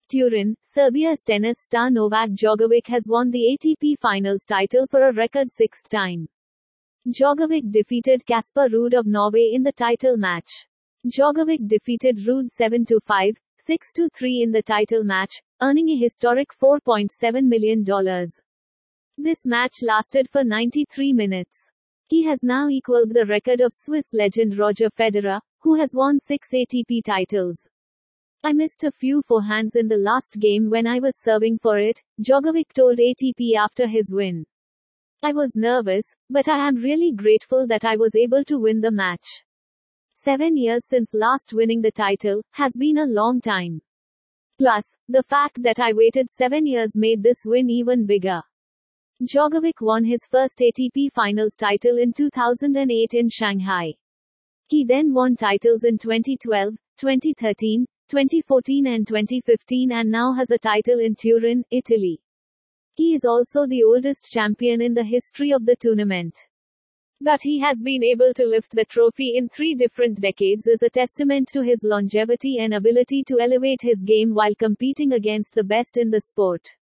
Turin, Serbia's tennis star Novak Djokovic has won the ATP Finals title for a record sixth time. Djokovic defeated Casper Ruud of Norway in the title match. Djokovic defeated Ruud 7-5, 6-3 in the title match, earning a historic $4.7 million. This match lasted for 93 minutes. He has now equaled the record of Swiss legend Roger Federer, who has won 6 ATP titles. "I missed a few forehands in the last game when I was serving for it," Djokovic told ATP after his win. "I was nervous, but I am really grateful that I was able to win the match. 7 years since last winning the title has been a long time. Plus, the fact that I waited 7 years made this win even bigger." Djokovic won his first ATP Finals title in 2008 in Shanghai. He then won titles in 2012, 2013, 2014 and 2015 and now has a title in Turin, Italy. He is also the oldest champion in the history of the tournament. That he has been able to lift the trophy in 3 different decades is a testament to his longevity and ability to elevate his game while competing against the best in the sport.